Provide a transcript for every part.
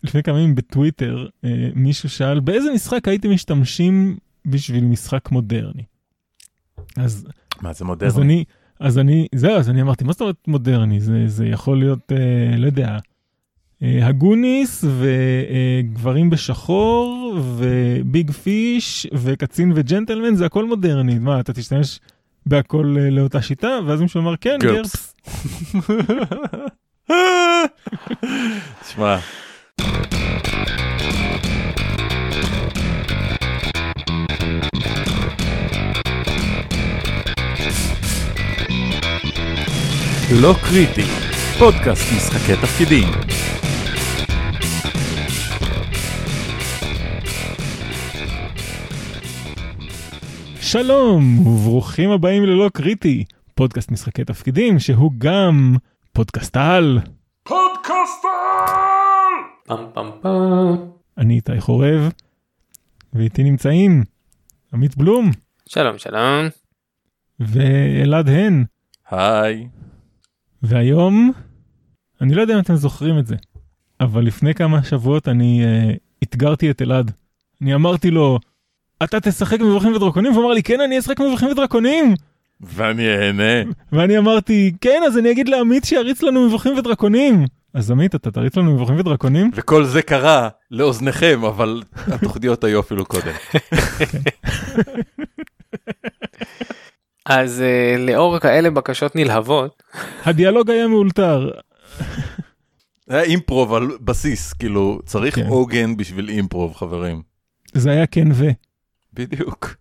לפני כמה ימים בטוויטר, מישהו שאל, באיזה משחק הייתם משתמשים בשביל משחק מודרני? אז... מה זה מודרני? אז אני אמרתי, מה זאת אומרת מודרני? זה יכול להיות, לא יודע, הגוניס וגברים בשחור וביג פיש וקצין וג'נטלמן, זה הכל מודרני. מה, אתה תשתמש בהכל לאותה שיטה? ואז מישהו אמר, כן, גרפס. תשמע. לא קריטי, פודקאסט משחקי תפקידים. שלום וברוכים הבאים ללא קריטי, פודקאסט משחקי תפקידים שהוא גם פודקאסט על. פם פם פם. אני איתי חורב, ואיתי נמצאים עמית בלום. שלום שלום. ואלעד הן. היי. והיום, אני לא יודע אם אתם זוכרים את זה, אבל לפני כמה שבועות אני אתגרתי את אלעד. אני אמרתי לו, אתה תשחק מבוכים ודרקונים? והוא אמר לי, כן, אני אשחק מבוכים ודרקונים. ואני אהנה. ואני אמרתי, כן, אז אני אגיד לעמית שיריץ לנו מבוכים ודרקונים. אז עמית, אתה תריץ לנו מבוכים ודרקונים? וכל זה קרה לאוזניכם, אבל התוכניות היו אפילו קודם. אז לאור כאלה בקשות נלהבות. הדיאלוג היה מאולתר. היה אימפרוב על בסיס, כאילו, צריך עוגן בשביל אימפרוב, חברים. זה היה כן ו. בדיוק.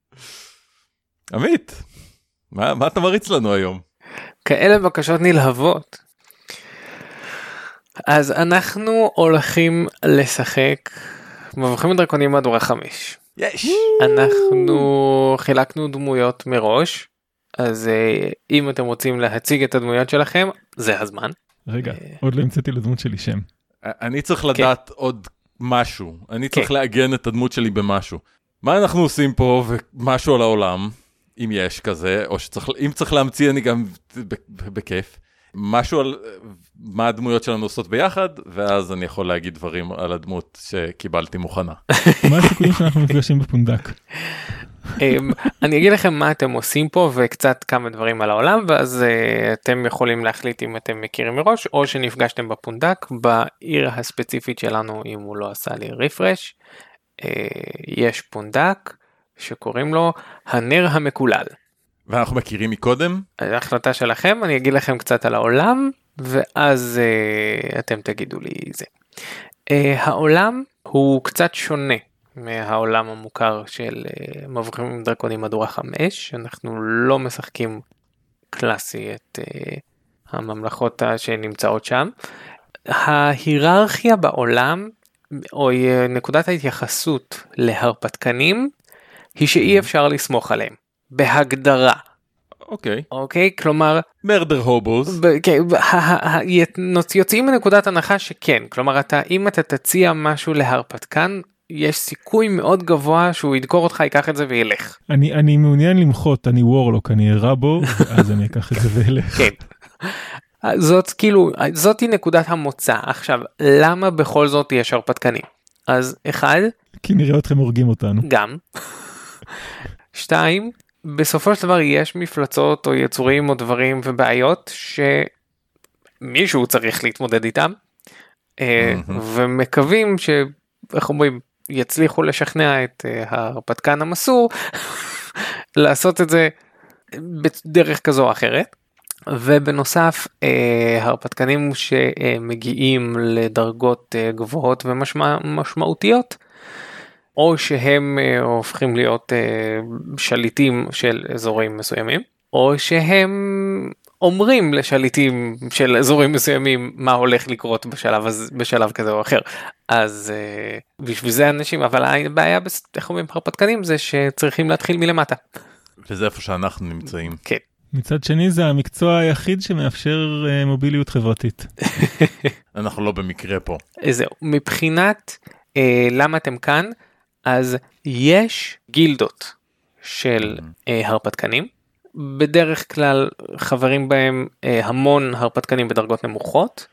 עמית, מה אתה מריץ לנו היום? כאלה בקשות נלהבות. אז אנחנו הולכים לשחק מבוכים ודרקונים מהדורה 5. יש! אנחנו חילקנו דמויות מראש, אז אם אתם רוצים להציג את הדמויות שלכם, זה הזמן. רגע, עוד לא המצאתי לדמות שלי שם. אני צריך לדעת עוד משהו. אני צריך לעגן את הדמות שלי במשהו. מה אנחנו עושים פה ומשהו על העולם, אם יש כזה, או אם צריך להמציא אני גם בכיף. משהו על מה הדמויות שלנו עושות ביחד, ואז אני יכול להגיד דברים על הדמות שקיבלתי מוכנה. מה הסיכויים שאנחנו מפגשים בפונדק? אני אגיד לכם מה אתם עושים פה, וקצת כמה דברים על העולם, ואז אתם יכולים להחליט אם אתם מכירים מראש, או שנפגשתם בפונדק, בעיר הספציפית שלנו, אם הוא לא עשה לי רפרש. יש פונדק שקוראים לו הנר המקולל. ואנחנו מכירים מקודם? ההחלטה שלכם, אני אגיד לכם קצת על העולם, ואז אתם תגידו לי זה. העולם הוא קצת שונה מהעולם המוכר של מבוכים ודרקונים מהדורה 5, אנחנו לא משחקים קלאסי את הממלכות שנמצאות שם. ההיררכיה בעולם, או נקודת ההתייחסות להרפתקנים, היא שאי אפשר לסמוך עליהם. בהגדרה. אוקיי, כלומר... מרדר הובוס. יוצאים מנקודת הנחה שכן, כלומר אם אתה תציע משהו להרפתקן, יש סיכוי מאוד גבוה שהוא ידקור אותך, ייקח את זה וילך. אני מעוניין למחות, אני וורלוק, אני אראה בו, אז אני אקח את זה וילך. כן. זאת היא נקודת המוצא. עכשיו, למה בכל זאת יש הרפתקנים? אז אחד... כי נראה אתכם הורגים אותנו. גם. 2, בסופו של דבר יש מפלצות או יצורים או דברים ובעיות שמישהו צריך להתמודד איתם, ומקווים איך אומרים, יצליחו לשכנע את ההרפתקן המסור לעשות את זה בדרך כזו או אחרת. ובנוסף, הרפתקנים שמגיעים לדרגות גבוהות ומשמעותיות, או שהם הופכים להיות שליטים של אזורים מסוימים, או שהם אומרים לשליטים של אזורים מסוימים מה הולך לקרות בשלב כזה או אחר. אז בשביל זה אנשים, אבל הבעיה בהרפתקנים זה שצריכים להתחיל מלמטה. וזה איפה שאנחנו נמצאים. כן. מצד שני זה המקצוע היחיד שמאפשר מוביליות חברתית. אנחנו לא במקרה פה. זהו, מבחינת למה אתם כאן, אז יש גילדות של הרפתקנים, בדרך כלל חברים בהם המון הרפתקנים בדרגות נמוכות,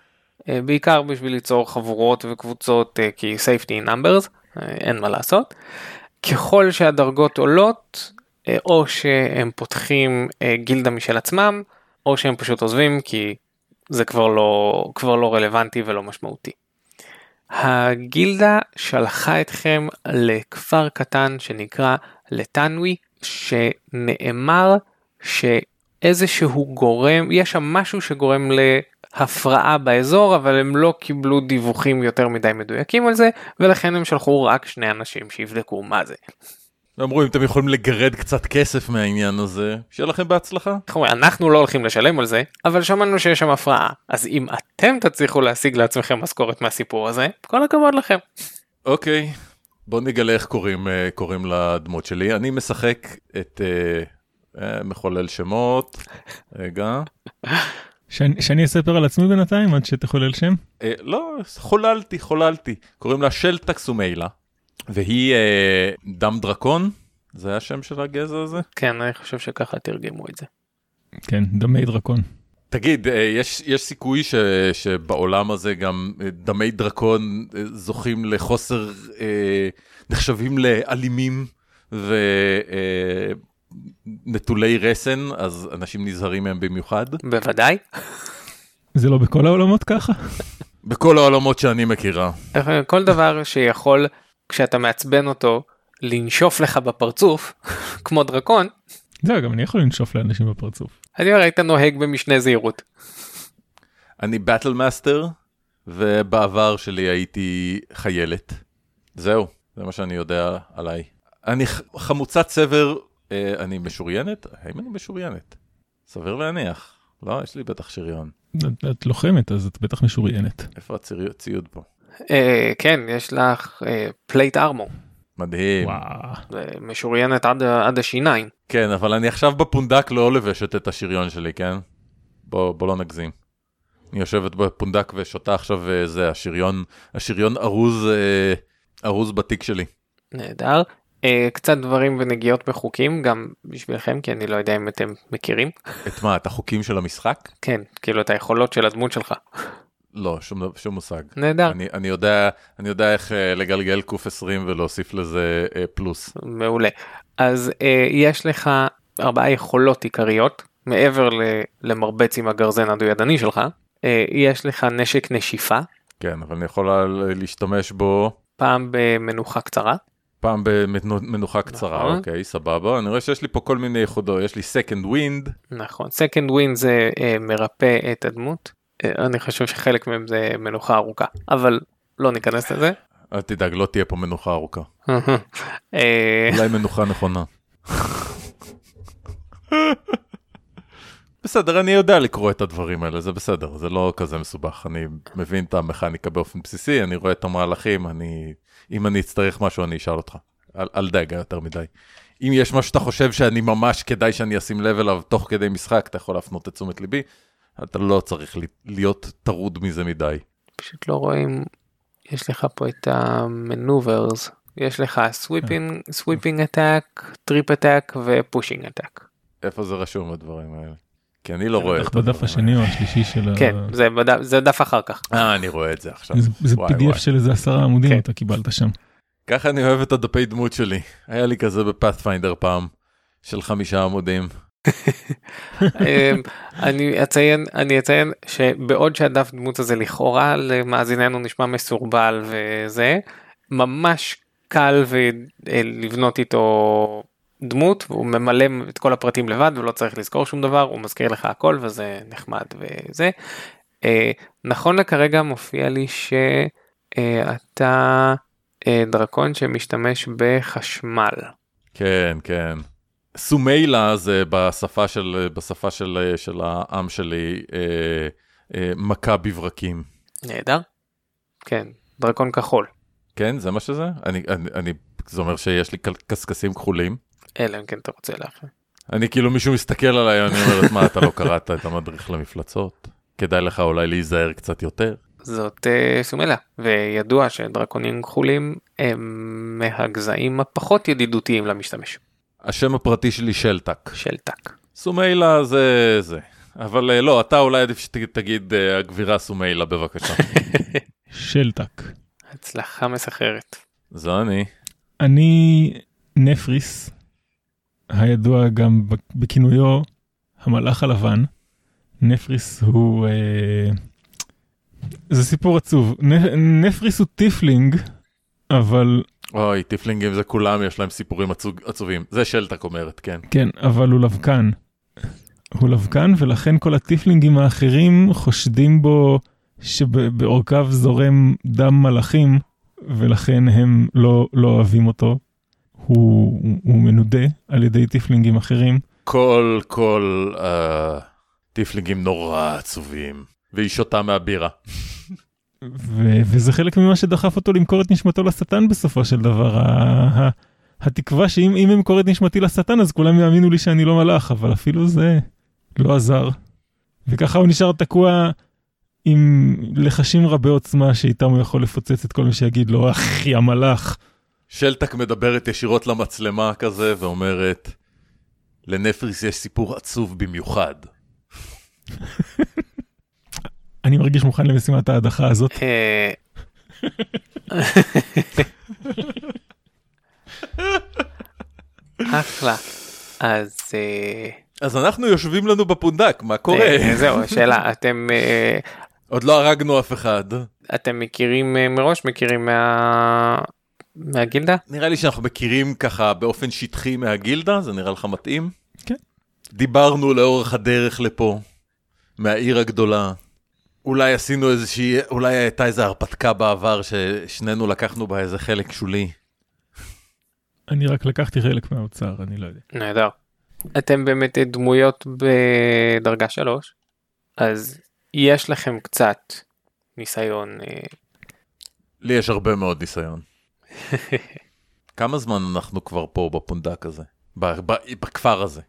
בעיקר בשביל ליצור חבורות וקבוצות, כי safety in numbers, אין מה לעשות. ככל שהדרגות עולות, או שהם פותחים גילדה משל עצמם, או שהם פשוט עוזבים, כי זה כבר לא רלוונטי ולא משמעותי. הגילדה שלחה אתכם לכפר קטן שנקרא לטנוי, שנאמר שאיזשהו גורם, יש שם משהו שגורם להפרעה באזור, אבל הם לא קיבלו דיווחים יותר מדי מדויקים על זה, ולכן הם שלחו רק 2 אנשים שיבדקו מה זה. אמרו, אם אתם יכולים לגרד קצת כסף מהעניין הזה, שיהיה לכם בהצלחה. אנחנו לא הולכים לשלם על זה, אבל שמענו שיש שם הפרעה. אז אם אתם תצליחו להשיג לעצמכם משכורת מהסיפור הזה, כל הכבוד לכם. אוקיי, בוא נגלה איך קוראים לדמות שלי. אני משחק את מחולל שמות. רגע. שאני אספר על עצמי בינתיים עד שתחולל שם? לא, חוללתי. קוראים לה שלטק סומיילה. והיא דם דרקון, זה השם של הגזע הזה? כן, אני חושב שככה תרגמו את זה. כן, דמי דרקון. תגיד, יש סיכוי שבעולם הזה גם דמי דרקון זוכים לחוסר, נחשבים לאלימים ונטולי רסן, אז אנשים נזהרים מהם במיוחד? בוודאי. זה לא בכל העולמות ככה? בכל העולמות שאני מכירה. כל דבר שיכול... כשאתה מעצבן אותו, לנשוף לך בפרצוף, כמו דרקון. זה גם אני יכול לנשוף לאנשים בפרצוף. אני אומר, היית נוהג במשנה זהירות. אני באטל מאסטר, ובעבר שלי הייתי חיילת. זהו, זה מה שאני יודע עליי. אני חמוצת סבר, אני משוריינת? האם אני משוריינת? סביר להניח. לא, יש לי בטח שריון. את לוחמת, אז את בטח משוריינת. איפה הציוד פה? כן, יש לך פלייט ארמור. מדהים. משוריינת עד השיניים. כן, אבל אני עכשיו בפונדק לא לבשת את השריון שלי, כן? בוא לא נגזים. אני יושבת בפונדק ושותה עכשיו זה, השריון ארוז בתיק שלי. נהדר. קצת דברים ונגיעות בחוקים, גם בשבילכם, כי אני לא יודע אם אתם מכירים. את מה, את החוקים של המשחק? כן, כאילו את היכולות של הדמות שלך. לא, שום מושג. נהדר. אני יודע איך לגלגל קוף 20 ולהוסיף לזה פלוס. מעולה. אז יש לך 4 יכולות עיקריות, מעבר למרבץ עם הגרזן הדו-ידני שלך. יש לך נשק נשיפה. כן, אבל אני יכול להשתמש בו. פעם במנוחה קצרה. פעם במנוחה קצרה, אוקיי, סבבה. אני רואה שיש לי פה כל מיני ייחודות. יש לי second wind. נכון, second wind זה מרפא את הדמות. אני חושב שחלק מהם זה מנוחה ארוכה, אבל לא ניכנס לזה. אל תדאג, לא תהיה פה מנוחה ארוכה. אולי מנוחה נכונה. בסדר, אני יודע לקרוא את הדברים האלה, זה בסדר, זה לא כזה מסובך. אני מבין את המכניקה באופן בסיסי, אני רואה את המהלכים, אם אני אצטרך משהו אני אשאל אותך. אל דאגה יותר מדי. אם יש משהו שאתה חושב שאני ממש כדאי שאני אשים לב אליו תוך כדי משחק, אתה יכול להפנות את תשומת ליבי. אתה לא צריך להיות טרוד מזה מדי. פשוט לא רואים, יש לך פה את המנוברס, יש לך sweeping attack, trip attack ו-pushing attack. איפה זה רשום הדברים האלה? כי אני לא רואה את זה בדף השני או השלישי של... כן, זה דף אחר כך. אני רואה את זה עכשיו. זה PDF של איזה 10 עמודים אתה קיבלת שם. ככה אני אוהב את הדפי דמות שלי. היה לי כזה בפאת'פיינדר פעם, של 5 עמודים. אני אציין שבעוד שהדף דמות הזה לכאורה למאזיננו נשמע מסורבל וזה, ממש קל לבנות איתו דמות, והוא ממלא את כל הפרטים לבד ולא צריך לזכור שום דבר, הוא מזכיר לך הכל וזה נחמד וזה. נכון לכרגע מופיע לי שאתה דרקון שמשתמש בחשמל. כן, כן. סומיילה זה בשפה של העם שלי, מכה בברקים. נהדר. כן, דרקון כחול. כן, זה מה שזה? זה אומר שיש לי קסקסים כחולים. אלא אם כן אתה רוצה לאחר. אני כאילו מישהו מסתכל עליי, אני אומר, מה, אתה לא קראת את המדריך למפלצות? כדאי לך אולי להיזהר קצת יותר. זאת סומיילה, וידוע שדרקונים כחולים הם מהגזעים הפחות ידידותיים למשתמש. השם הפרטי שלי שלטק. שלטק. סומיילה זה. אבל לא, אתה אולי עדיף שתגיד הגבירה סומיילה בבקשה. שלטק. הצלחה מסחררת. זו אני. אני נפריס, הידוע גם בכינויו המלאך הלבן. נפריס הוא... זה סיפור עצוב. נפריס הוא טיפלינג, אבל... אוי, טיפלינגים זה כולם, יש להם סיפורים עצובים. זה שלטק אומרת, כן. כן, אבל הוא לבקן. הוא לבקן, ולכן כל הטיפלינגים האחרים חושדים בו שבאורכיו זורם דם מלאכים, ולכן הם לא אוהבים אותו. הוא מנודה על ידי טיפלינגים אחרים. כל טיפלינגים נורא עצובים, והיא שותה מהבירה. וזה חלק ממה שדחף אותו למכור את נשמתו לשטן בסופו של דבר. התקווה שאם הם ימכור את נשמתי לשטן, אז כולם יאמינו לי שאני לא מלאך, אבל אפילו זה לא עזר. וככה הוא נשאר תקוע עם לחשים רבי עוצמה, שאיתם הוא יכול לפוצץ את כל מי שיגיד לו, אחי המלאך. שלטק מדברת ישירות למצלמה כזה, ואומרת, לנפריס יש סיפור עצוב במיוחד. אני מרגיש מוכן למשימת ההדחה הזאת. אחלה. אז אנחנו יושבים לנו בפונדק, מה קורה? זהו, שאלה, אתם... עוד לא הרגנו אף אחד. אתם מכירים מראש? מכירים מהגילדה? נראה לי שאנחנו מכירים ככה באופן שטחי מהגילדה, זה נראה לך מתאים? כן. דיברנו לאורך הדרך לפה, מהעיר הגדולה. אולי עשינו איזושהי, אולי הייתה איזו הרפתקה בעבר ששנינו לקחנו בה איזה חלק שולי. אני רק לקחתי חלק מהאוצר, אני לא יודע. נהדר. אתם באמת דמויות בדרגה 3, אז יש לכם קצת ניסיון. לי יש הרבה מאוד ניסיון. כמה זמן אנחנו כבר פה בפונדק הזה? בכפר הזה?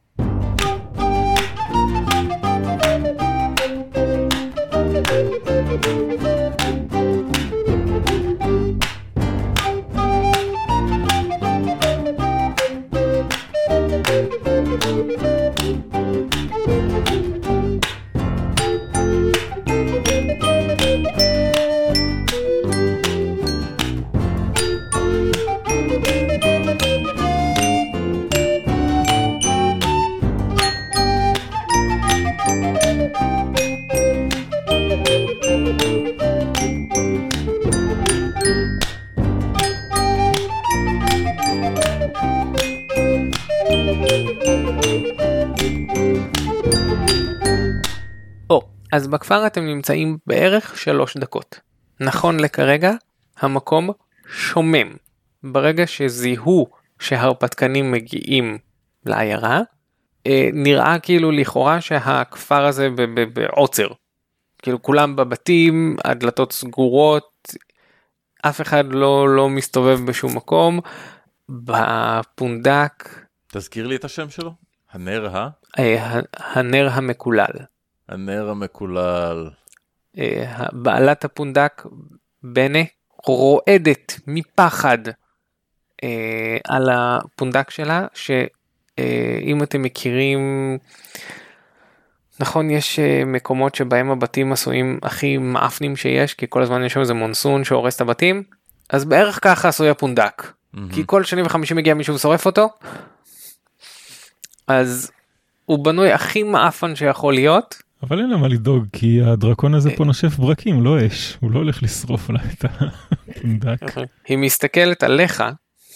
אז בכפר אתם נמצאים בערך 3 דקות. נכון לכרגע, המקום שומם. ברגע שזיהו שהרפתקנים מגיעים לעיירה, נראה כאילו לכאורה שהכפר הזה בעוצר. כאילו כולם בבתים, הדלתות סגורות, אף אחד לא מסתובב בשום מקום. בפונדק... תזכיר לי את השם שלו? הנר המקולל. הנר המקולל. בעלת הפונדק, בנה, רועדת מפחד על הפונדק שלה, שאם אתם מכירים, נכון, יש מקומות שבהם הבתים עשויים הכי מאפנים שיש, כי כל הזמן יש שם איזה מונסון שהורס את הבתים, אז בערך ככה עשוי הפונדק. כי כל שני וחמישי מגיע מישהו ושורף אותו, אז הוא בנוי הכי מאפן שיכול להיות. אבל אין למה לדאוג, כי הדרקון הזה פה נושף ברקים, לא אש. הוא לא הולך לשרוף לה את הפונדק. היא מסתכלת עליך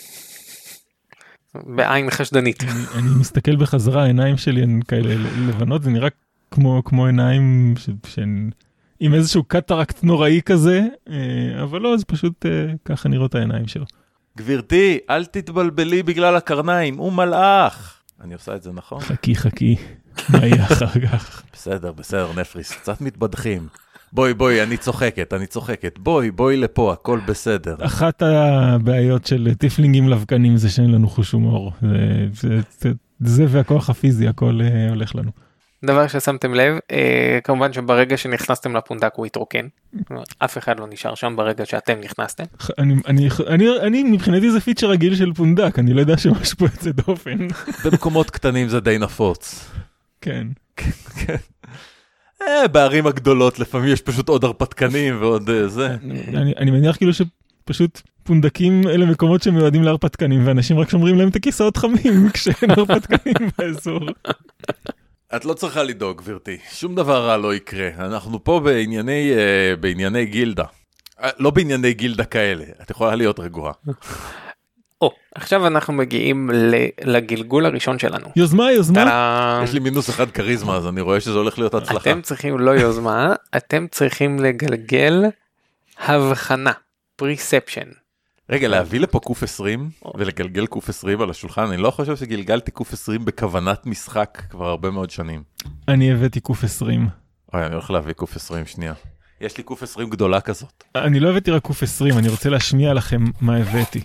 בעין חשדנית. אני מסתכל בחזרה, העיניים שלי הן כאלה לבנות, זה נראה כמו עיניים שהן עם איזשהו קטרקט נוראי כזה, אבל לא, זה פשוט ככה נראות העיניים שלו. גבירתי, אל תתבלבלי בגלל הקרניים, הוא מלאך. אני עושה את זה נכון? חכי, מה יהיה אחר כך? בסדר, נפריס, קצת מתבדחים. בואי, אני צוחקת. בואי לפה, הכל בסדר. אחת הבעיות של טיפלינגים לבקנים זה שאין לנו חוש הומור. זה והכוח הפיזי, הכל הולך לנו. דבר ששמתם לב, כמובן שברגע שנכנסתם לפונדק הוא התרוקן. אף אחד לא נשאר שם ברגע שאתם נכנסתם. אני מבחינתי זה פיצ'ר רגיל של פונדק, אני לא יודע שמשהו פה יוצא דופן. במקומות קטנים זה די נפוץ. כן. בערים הגדולות לפעמים יש פשוט עוד הרפתקנים ועוד זה. אני מניח כאילו שפשוט פונדקים אלה מקומות שמיועדים להרפתקנים, ואנשים רק שומרים להם את הכיסאות חמים כשאין הרפתקנים באזור. את לא צריכה לדאוג, גברתי. שום דבר רע לא יקרה. אנחנו פה בענייני גילדה. לא בענייני גילדה כאלה. את יכולה להיות רגועה. עכשיו אנחנו מגיעים לגלגול הראשון שלנו. יוזמה. יש לי -1 קריזמה, אז אני רואה שזה הולך להיות הצלחה. אתם צריכים לא יוזמה, אתם צריכים לגלגל הבחנה, פריספשן. רגע, להביא לפה קוף 20 ולגלגל קוף 20 על השולחן, אני לא חושב שגלגלתי קוף 20 בכוונת משחק כבר הרבה מאוד שנים. אני הבאתי קוף 20. אני הולך להביא קוף 20 שנייה. יש לי קוף 20 גדולה כזאת. אני לא הבאתי רק קוף 20, אני רוצה להשמיע לכם מה הבאתי.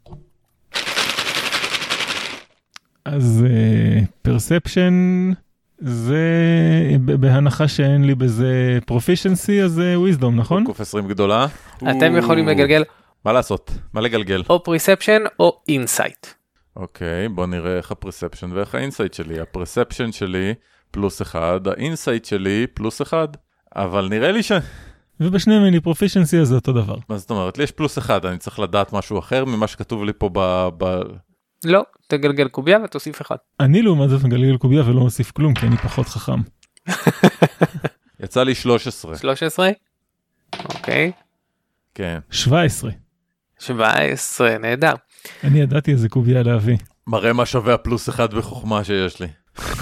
אז פרספשן זה בהנחה שאין לי בזה פרופישנסי, אז זה וויזדום, נכון? קוף 20 גדולה. אתם יכולים לגלגל. מה לעשות? מה לגלגל? או פריספשן או אינסייט. אוקיי, בוא נראה איך הפרספשן ואיך האינסייט שלי. הפרספשן שלי +1, האינסייט שלי +1, אבל נראה לי ובשניהם אין לי פרופישנסי, אז זה אותו דבר. מה זאת אומרת? לי יש +1, אני צריך לדעת משהו אחר ממה שכתוב לי פה לא, תגלגל קוביה ותוסיף 1. אני לעומת זאת מגלגל קוביה ולא מוסיף כלום, כי אני פחות חכם. יצא לי 13. 13? אוקיי. כן. 17. 17, נהדר. אני ידעתי איזה קוביה להביא. מראה מה שווה +1 בחוכמה שיש לי.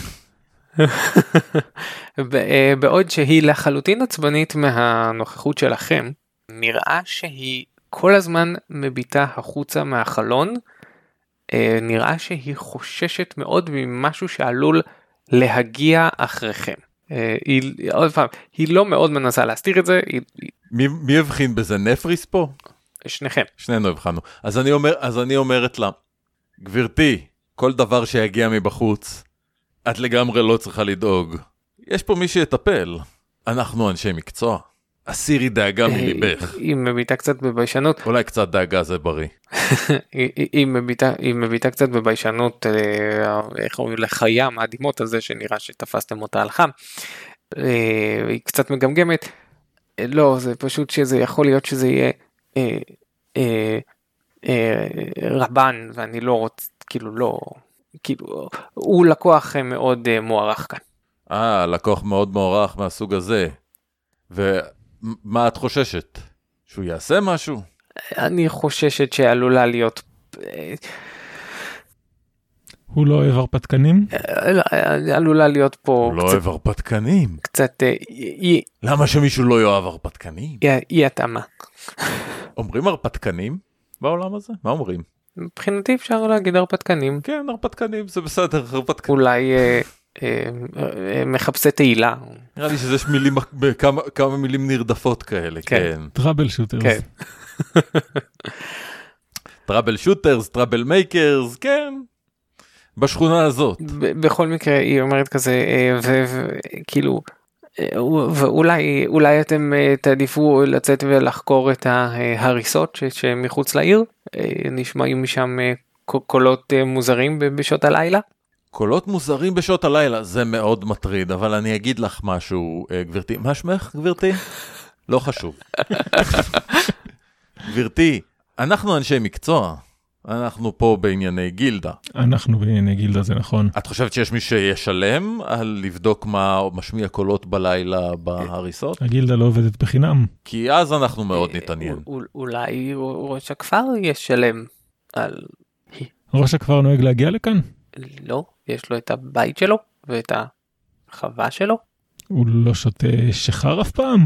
בעוד שהיא לחלוטין עצבנית מהנוכחות שלכם, נראה שהיא כל הזמן מביטה החוצה מהחלון, נראה שהיא חוששת מאוד ממשהו שעלול להגיע אחריכם. עוד פעם, היא לא מאוד מנסה להסתיר את זה. מי הבחין בזה? נפריס פה? שניכם. שנינו הבחנו. אז אני אומרת לה, גברתי, כל דבר שיגיע מבחוץ, את לגמרי לא צריכה לדאוג. יש פה מי שיטפל. אנחנו אנשי מקצוע. הסירי דאגה מליבך. היא מביטה קצת בביישנות. אולי קצת דאגה זה בריא. היא מביטה קצת בביישנות, איך אומרים, לחיה מהדימות הזה שנראה שתפסתם אותה על חם. היא קצת מגמגמת. לא, זה פשוט שזה יכול להיות שזה יהיה רבן, ואני לא רוצה, כאילו, הוא לקוח מאוד מוערך כאן. לקוח מאוד מוערך מהסוג הזה. ומה את חוששת? שהוא יעשה משהו? אני חוששת שעלולה להיות... הוא לא אוהב הרפתקנים? עלולה להיות פה... הוא לא אוהב הרפתקנים? קצת... למה שמישהו לא יאהב הרפתקנים? אי התאמה. אומרים הרפתקנים בעולם הזה? מה אומרים? מבחינתי אפשר להגיד הרפתקנים. כן, הרפתקנים, זה בסדר, הרפתקנים. אולי מחפשי תהילה. נראה לי שיש מילים, כמה מילים נרדפות כאלה, כן. טראבל שוטרס. כן. טראבל שוטרס, טראבל מייקרס, כן. בשכונה הזאת. בכל מקרה היא אומרת כזה, וכאילו, ואולי אתם תעדיפו לצאת ולחקור את ההריסות שמחוץ לעיר, נשמעים משם קולות מוזרים בשעות הלילה. קולות מוזרים בשעות הלילה, זה מאוד מטריד, אבל אני אגיד לך משהו, גברתי. מה שמך, גברתי? לא חשוב. גברתי, אנחנו אנשי מקצוע. אנחנו פה בענייני גילדה. אנחנו בענייני גילדה, זה נכון. את חושבת שיש מי שישלם על לבדוק מה משמיע קולות בלילה בהריסות? הגילדה לא עובדת בחינם. כי אז אנחנו מאוד נתעניין. אולי ראש הכפר ישלם על... ראש הכפר נוהג להגיע לכאן? לא, יש לו את הבית שלו ואת החווה שלו. הוא לא שותה שחר אף פעם?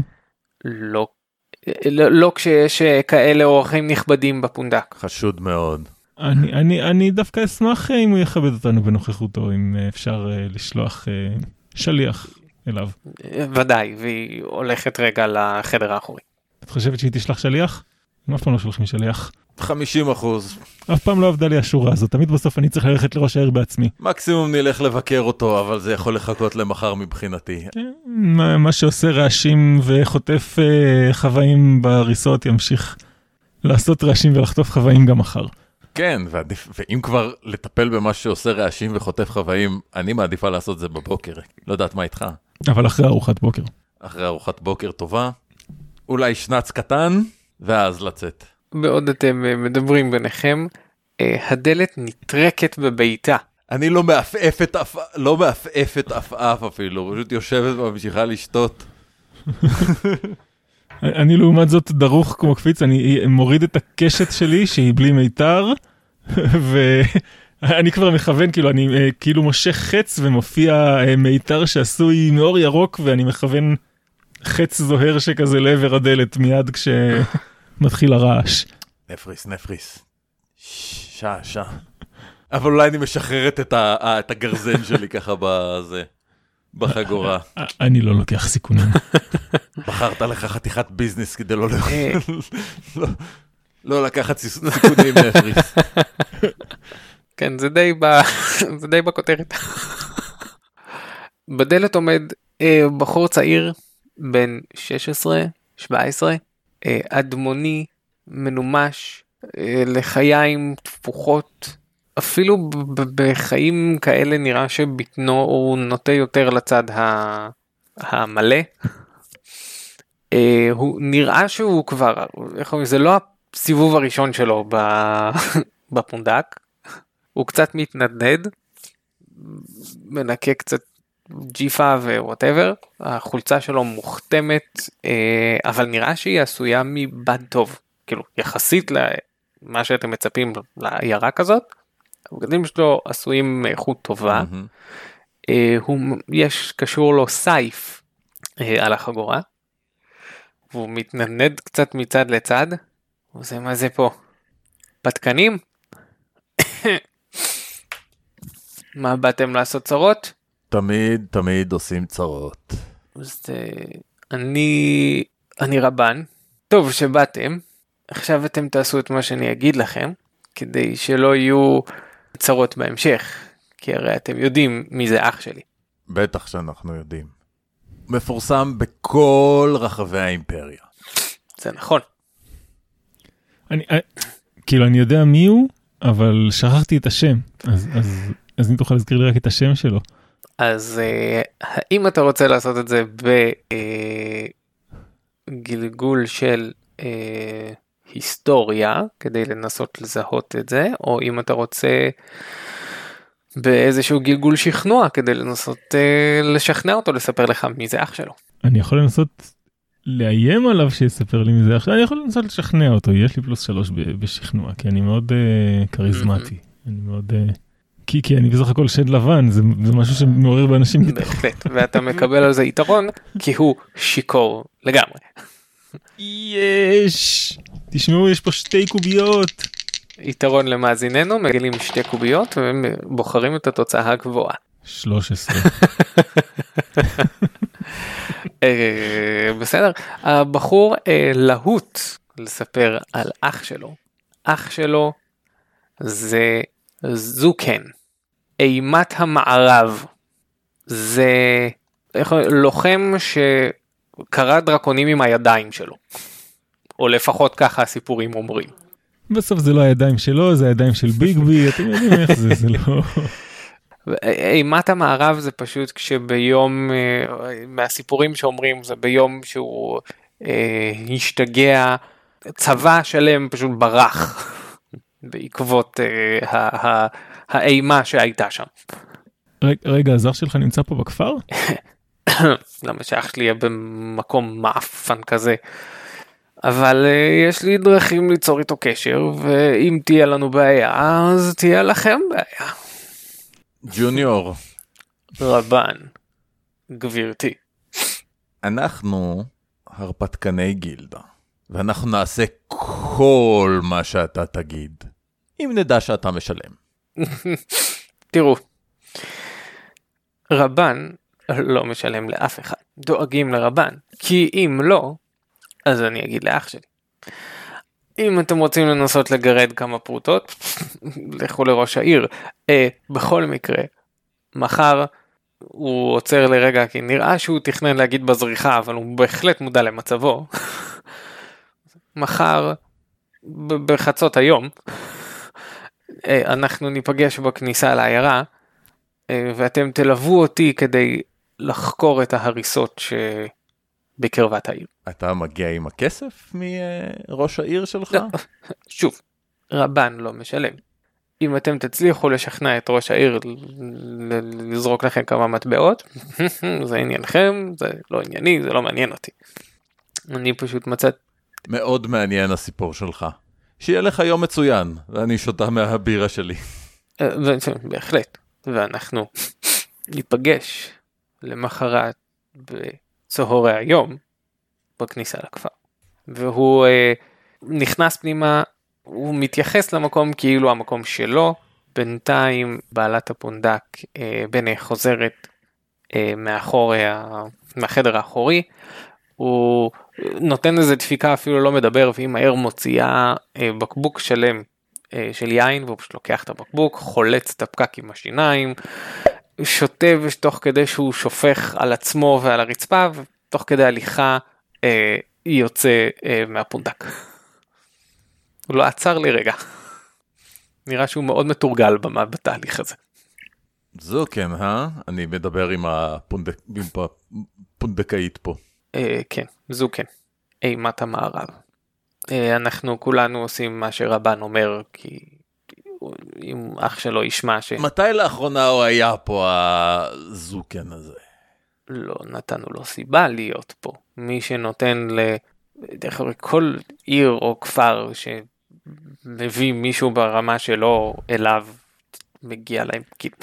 לא כשיש כאלה אורחים נכבדים בפונדק. חשוד מאוד. אני דווקא אשמח אם הוא יכבד אותנו בנוכחותו, אם אפשר לשלוח שליח אליו. ודאי, והיא הולכת רגע לחדר האחורי. את חושבת שהיא תשלח שליח? הם אף פעם לא שולחים שליח. 50%. אף פעם לא עבדה לי השורה הזאת, תמיד בסוף אני צריך ללכת לראש העיר בעצמי. מקסימום נלך לבקר אותו, אבל זה יכול לחכות למחר מבחינתי. מה שעושה רעשים וחוטף חוואים בהריסות ימשיך לעשות רעשים ולחטוף חוואים גם מחר. כן, ואם כבר לטפל במה שעושה רעשים וחוטף חוואים, אני מעדיפה לעשות זה בבוקר. לא יודעת מה איתך. אבל אחרי ארוחת בוקר. אחרי ארוחת בוקר טובה, אולי שנץ קטן, ואז לצאת. בעוד אתם מדברים ביניכם, הדלת נטרקת בביתה. אני לא מעפעפת אף אפילו, פשוט יושבת וממשיכה לשתות. אני לעומת זאת דרוך כמו קפיץ, אני מוריד את הקשת שלי שהיא בלי מיתר, ואני כבר מכוון, כאילו אני כאילו מושך חץ ומופיע מיתר שעשוי מאור ירוק, ואני מכוון חץ זוהר שכזה לעבר הדלת מיד כשמתחיל הרעש. נפריס. שעה. אבל אולי אני משחררת את הגרזן שלי ככה בחגורה. אני לא לוקח סיכונים. בחרת לך חתיכת ביזנס כדי לא לקחת סיכונים נפריס. כן, זה די בכותרת. בדלת עומד בחור צעיר בן 16, 17, אדמוני, מנומש, לחיים תפוחות, אפילו בחיים כאלה נראה שביטנו הוא נוטה יותר לצד המלא. הוא נראה שהוא כבר, זה לא הסיבוב הראשון שלו בפונדק, הוא קצת מתנדנד, מנקה קצת ג'יפה ווואטאבר, החולצה שלו מוכתמת, אבל נראה שהיא עשויה מבד טוב, כאילו יחסית למה שאתם מצפים לעיירה כזאת, הבגדים שלו עשויים מאיכות טובה, יש קשור לו סייף על החגורה, והוא מתנדנד קצת מצד לצד, וזה מה זה פה? פתקנים? מה באתם לעשות צרות? תמיד עושים צרות. אז אני רבן, טוב שבאתם, עכשיו אתם תעשו את מה שאני אגיד לכם, כדי שלא יהיו צרות בהמשך, כי הרי אתם יודעים מי זה אח שלי. בטח שאנחנו יודעים. מפורסם בכל רחבי האימפריה. זה נכון. כאילו אני יודע מי הוא, אבל שכחתי את השם, אז אם תוכל להזכיר לי רק את השם שלו. אז האם אתה רוצה לעשות את זה בגלגול של היסטוריה, כדי לנסות לזהות את זה, או אם אתה רוצה באיזשהו גלגול שכנוע, כדי לנסות לשכנע אותו, לספר לך מי זה אח שלו. אני יכול לנסות לאיים עליו שיספר לי מי זה אח שלו, אני יכול לנסות לשכנע אותו, יש לי +3 בשכנוע, כי אני מאוד קריזמטי, אני מאוד... כי אני בסך הכל שד לבן, זה משהו שמעורר באנשים ביטחון. בהחלט, ואתה מקבל על זה יתרון, כי הוא שיקור לגמרי. יש! תשמעו, יש פה 2 קוביות. יתרון למאזיננו, מגלים 2 קוביות, והם בוחרים את התוצאה הגבוהה. 13. בסדר, הבחור להוט לספר על אח שלו. אח שלו זה זוקן, אימת המערב, זה לוחם שקרא דרקונים עם הידיים שלו, או לפחות ככה הסיפורים אומרים. בסוף זה לא הידיים שלו, זה הידיים של ביגבי, אתם יודעים איך זה לא... אימת המערב זה פשוט כשביום, מהסיפורים שאומרים, זה ביום שהוא השתגע, צבא שלם פשוט ברח. בעקבות האימה שהייתה שם. רגע, הזר שלך נמצא פה בכפר? למה שאח שלי יהיה במקום מאפן כזה. אבל יש לי דרכים ליצור איתו קשר, ואם תהיה לנו בעיה, אז תהיה לכם בעיה. ג'וניור. רבן, גבירתי. אנחנו הרפתקני גילדה. ואנחנו נעשה כל מה שאתה תגיד, אם נדע שאתה משלם. תראו, רבן לא משלם לאף אחד, דואגים לרבן, כי אם לא, אז אני אגיד לאח שלי. אם אתם רוצים לנסות לגרד כמה פרוטות, לכו לראש העיר. בכל מקרה, מחר הוא עוצר לרגע, כי נראה שהוא תכנן להגיד בזריחה, אבל הוא בהחלט מודע למצבו. מחר, בחצות היום, אנחנו ניפגש בכניסה לעיירה, ואתם תלוו אותי כדי לחקור את ההריסות שבקרבת העיר. אתה מגיע עם הכסף מראש העיר שלך? לא, שוב, רבן לא משלם. אם אתם תצליחו לשכנע את ראש העיר לזרוק לכם כמה מטבעות, זה עניינכם, זה לא ענייני, זה לא מעניין אותי. אני פשוט מצאת... מאוד מעניין הסיפור שלך. שיהיה לך יום מצוין, ואני שותה מהבירה שלי. בהחלט, ואנחנו ניפגש למחרת בצהרי היום בכניסה לכפר. והוא נכנס פנימה, הוא מתייחס למקום כאילו המקום שלו, בינתיים בעלת הפונדק בני חוזרת מהחדר האחורי, הוא נותן איזה דפיקה, אפילו לא מדבר, והיא מהר מוציאה בקבוק שלם של יין, והוא פשוט לוקח את הבקבוק, חולץ את הפקק עם השיניים, שותה תוך כדי שהוא שופך על עצמו ועל הרצפה, ותוך כדי הליכה יוצא מהפונדק. הוא לא עצר לי רגע. נראה שהוא מאוד מתורגל בתהליך הזה. זו כן, אני מדבר עם הפונדקאית פה. כן, זו כן. אימת המערב. אנחנו כולנו עושים מה שרבן אומר, כי אם אח שלו ישמע ש... מתי לאחרונה הוא היה פה הזוקן הזה? לא נתנו לו סיבה להיות פה. מי שנותן דרך כל עיר או כפר שמביא מישהו ברמה שלו אליו, מגיע להם כאילו.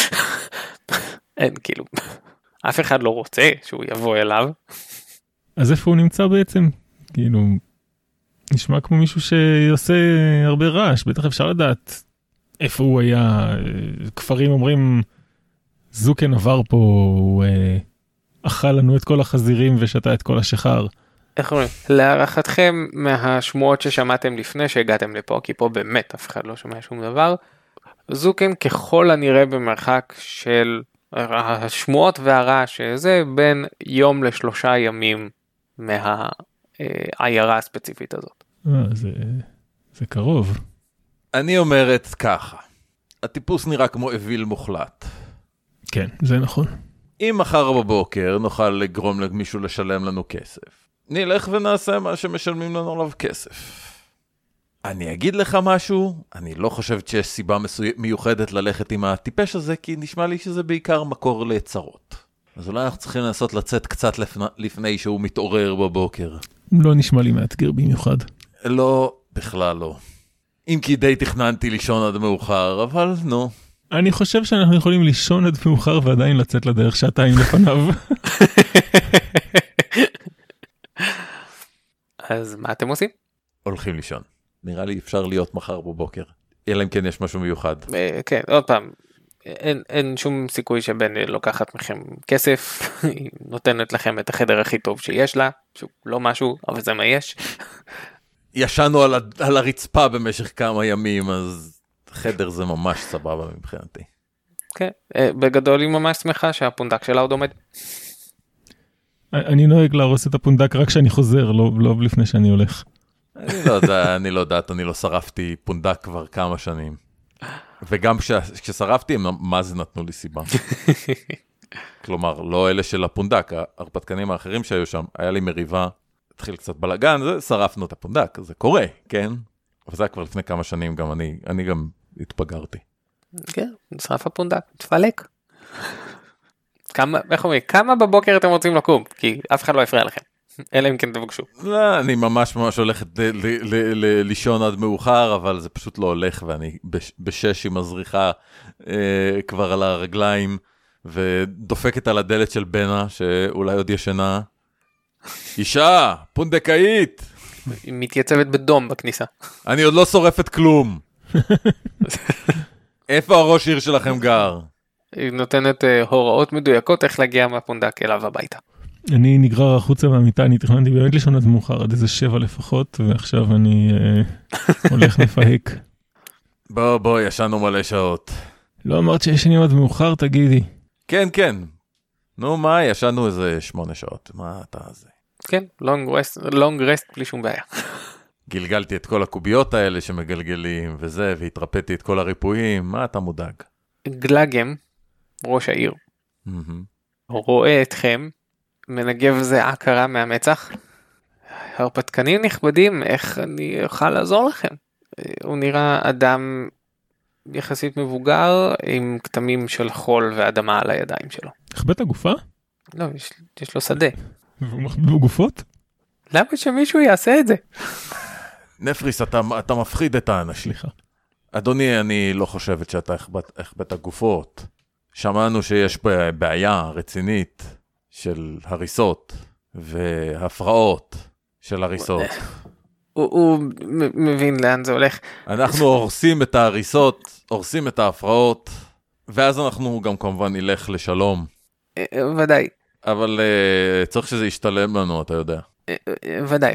אין כאילו. אף אחד לא רוצה שהוא יבוא אליו. אז איפה הוא נמצא בעצם? כאילו, נשמע כמו מישהו שעושה הרבה רעש, בטח אפשר לדעת איפה הוא היה. כפרים אומרים, זוקן עבר פה, הוא אכל לנו את כל החזירים ושתה את כל השחר. איך אומרים? להערכתכם מהשמועות ששמעתם לפני שהגעתם לפה, כי פה באמת אף אחד לא שומע שום דבר, זוקן ככל הנראה במרחק של השמועות והרעש שזה בין יום ל3 ימים מהעיירה הספציפית הזאת. זה קרוב. אני אומרת ככה, הטיפוס נראה כמו אוויל מוחלט. כן, זה נכון. אם מחר בבוקר נוכל לגרום למישהו לשלם לנו כסף, נלך ונעשה מה שמשלמים לנו עליו כסף. אני אגיד לך משהו, אני לא חושבת שיש סיבה מיוחדת ללכת עם הטיפש הזה, כי נשמע לי שזה בעיקר מקור ליצרות. אז אולי אנחנו צריכים לנסות לצאת קצת לפני שהוא מתעורר בבוקר. לא נשמע לי מאתגר במיוחד. לא, בכלל לא. אם כי די תכננתי לישון עד מאוחר, אבל נו. אני חושב שאנחנו יכולים לישון עד מאוחר ועדיין לצאת לדרך 2 לפניו. אז מה אתם עושים? הולכים לישון. נראה לי אפשר להיות מחר בבוקר. אלא אם כן יש משהו מיוחד. כן, עוד פעם. אין שום סיכוי שבן לוקחת מכם כסף, היא נותנת לכם את החדר הכי טוב שיש לה, שהוא לא משהו, אבל זה מה יש. ישנו על הרצפה במשך כמה ימים, אז חדר זה ממש סבבה מבחינתי. כן, בגדול היא ממש שמחה שהפונדק שלה עוד עומד. אני נוהג להרוס את הפונדק רק כשאני חוזר, לא לפני שאני הולך. אני לא יודעת, אני לא שרפתי פונדק כבר כמה שנים. וגם כששרפתי, הם מה זה נתנו לי סיבה. כלומר, לא אלה של הפונדק, ההרפתקנים האחרים שהיו שם, היה לי מריבה, התחיל קצת בלגן, שרפנו את הפונדק, זה קורה, כן? אבל זה היה כבר לפני כמה שנים, גם אני גם התפגרתי. כן, שרף הפונדק, תפלק. כמה בבוקר אתם רוצים לקום? כי אף אחד לא יפריע לכם. אלא אם כן תבקשו. לא, אני ממש הולכת לישון עד מאוחר, אבל זה פשוט לא הולך, ואני ב6 עם מזריחה כבר על הרגליים, ודופקת על הדלת של בנה, שאולי עוד ישנה. אישה, פונדקאית! היא מתייצבת בדום בכניסה. אני עוד לא שורפת כלום. איפה הראש עיר שלכם גר? היא נותנת הוראות מדויקות איך להגיע מהפונדק אליו הביתה. אני נגרר החוצה מהמיטה, אני תכננתי באמת לישון עד מאוחר, עד איזה 7 לפחות, ועכשיו אני הולך לפהק. בוא, ישנו מלא שעות. לא אמרת שישנים עד מאוחר, תגידי. כן, כן. נו, מה, ישנו איזה 8 שעות. מה אתה זה? כן, long rest בלי שום בעיה. גלגלתי את כל הקוביות האלה שמגלגלים וזה, והתרפאתי את כל הריפויים, מה אתה מודאג? גלאגם, ראש העיר, רואה אתכם, מנגב זיעה קרה מהמצח. הרפתקנים נכבדים, איך אני אוכל לעזור לכם? הוא נראה אדם יחסית מבוגר, עם כתמים של חול ואדמה על הידיים שלו. החבאת הגופה? לא, יש לו שדה. והוא מחביא בגופות? למה שמישהו יעשה את זה? נפריס, אתה מפחיד את האנשים. סליחה. אדוני, אני לא חושבת שאתה החבאת הגופות. שמענו שיש בעיה רצינית של הריסות והפרעות של הריסות. הוא מבין לאן זה הולך. אנחנו הורסים את ההריסות, הורסים את ההפרעות, ואז אנחנו גם כמובן נלך לשלום. ודאי. אבל צריך שזה ישתלם לנו, אתה יודע. ודאי.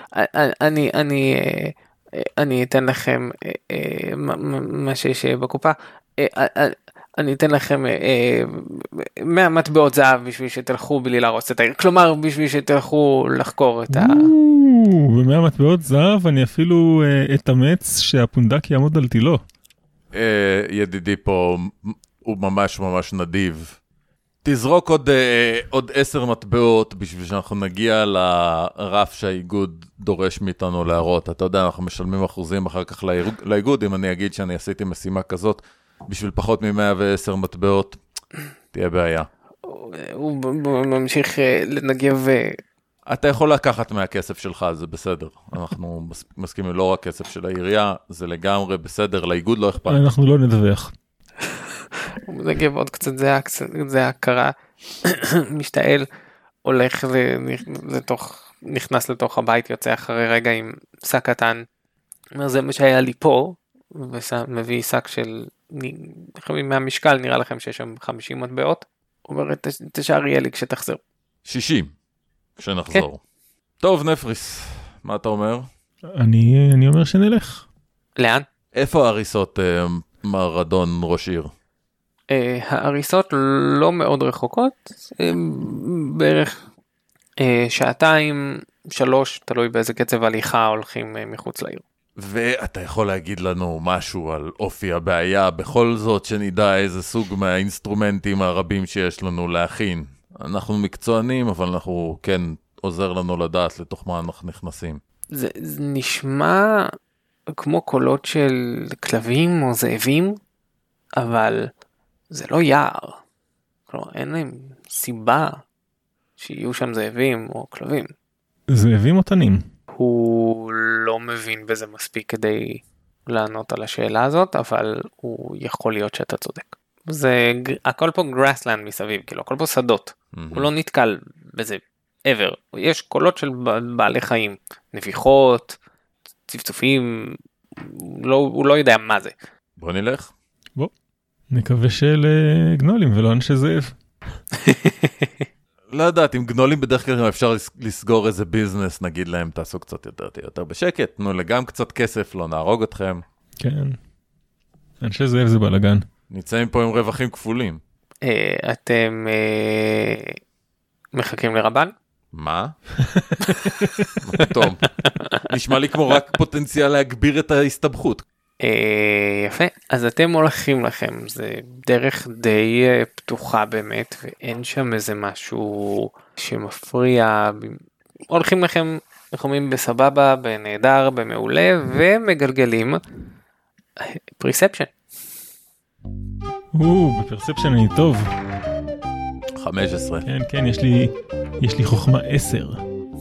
אני אתן לכם מה שיש בקופה. אני אתן לכם 100 מטבעות זהב בשביל שתלכו בלי להרוס את העיר. כלומר, בשביל שתלכו לחקור את ב100 מטבעות זהב אני אפילו אתאמץ שהפונדק יעמוד על תילו. ידידי פה הוא ממש ממש נדיב. תזרוק עוד 10 מטבעות בשביל שאנחנו נגיע לרף שהאיגוד דורש מאיתנו להראות. אתה יודע, אנחנו משלמים אחוזים אחר כך לאיגוד, אם אני אגיד שאני עשיתי משימה כזאת, בשביל פחות מ110 מטבעות, תהיה בעיה. הוא ממשיך לנגב. אתה יכול לקחת מהכסף שלך, זה בסדר. אנחנו מסכימים, לא רק כסף של העירייה, זה לגמרי בסדר, לאיגוד לא אכפת. אנחנו לא נדווח. הוא מנגב עוד קצת, זה הקרה, משתעל, הולך נכנס לתוך הבית, יוצא אחרי רגע עם שק קטן, אומר, זה מה שהיה לי פה, ומביא שק של, מהמשקל נראה לכם שיש שם 50 מטבעות, הוא אומר, תשארי אלי כשתחזר. 60, כשנחזור. טוב, נפריס, מה אתה אומר? אני אומר שנלך. לאן? איפה ההריסות, מר אדון ראש עיר? ההריסות לא מאוד רחוקות, בערך 2-3, תלוי באיזה קצב הליכה הולכים מחוץ לעיר. ואתה יכול להגיד לנו משהו על אופי הבעיה, בכל זאת שנדע איזה סוג מהאינסטרומנטים הרבים שיש לנו להכין. אנחנו מקצוענים, אבל אנחנו כן עוזר לנו לדעת לתוך מה אנחנו נכנסים. זה נשמע כמו קולות של כלבים או זאבים, אבל זה לא יער. כלומר, אין להם סיבה שיהיו שם זאבים או כלבים. זאבים או תנים? הוא לא מבין בזה מספיק כדי לענות על השאלה הזאת, אבל הוא יכול להיות שאתה צודק. זה, הכל פה גראסלנד מסביב, כאילו, הכל פה שדות. הוא לא נתקל בזה ever. יש קולות של בעלי חיים, נביחות, צפצופים, הוא לא יודע מה זה. בוא נלך. בוא. נקווה שאלה גנולים ולא אנשי זאב. לא יודעת, עם גנולים בדרך כלל אפשר לסגור איזה ביזנס, נגיד להם, תעשו קצת יותר בשקט, תנו לגם קצת כסף, לא נהרוג אתכם. כן. אנשי זאב זה בלגן. נמצאים פה עם רווחים כפולים. אתם מחכים לרבן? מה? מה פתאום? נשמע לי כמו רק פוטנציאל להגביר את ההסתבכות. יפה, אז אתם הולכים לכם, זה דרך די פתוחה באמת, ואין שם איזה משהו שמפריע, הולכים לכם, יכולים בסבבה, בנהדר, במעולה, ומגלגלים פרספשן. בפרספשן אני טוב. 15. כן, יש לי חוכמה 10.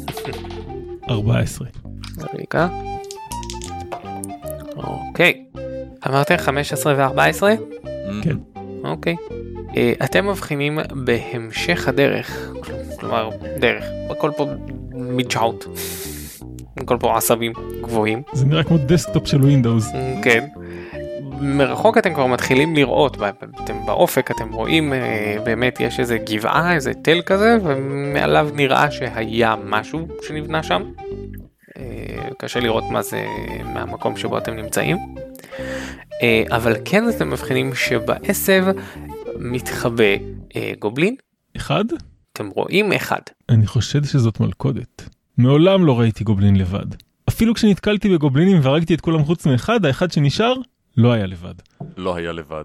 14. רגע. אוקיי. אמרתם 15 ו-14? כן. אוקיי. אתם מבחינים בהמשך הדרך, כלומר דרך, הכל פה מדשאות, הכל פה עשבים גבוהים. זה נראה כמו דסקטופ של ווינדאוס. כן. מרחוק אתם כבר מתחילים לראות, אתם באופק, אתם רואים באמת יש איזה גבעה, איזה תל כזה, ומעליו נראה שהיה משהו שנבנה שם. קשה לראות מה זה מהמקום שבו אתם נמצאים. אבל כן אתם מבחינים שבעשב מתחבא גובלין. אחד? אתם רואים אחד. אני חושד שזאת מלכודת. מעולם לא ראיתי גובלין לבד. אפילו כשנתקלתי בגובלינים והרגתי את כולם חוץ מאחד, האחד שנשאר לא היה לבד. לא היה לבד.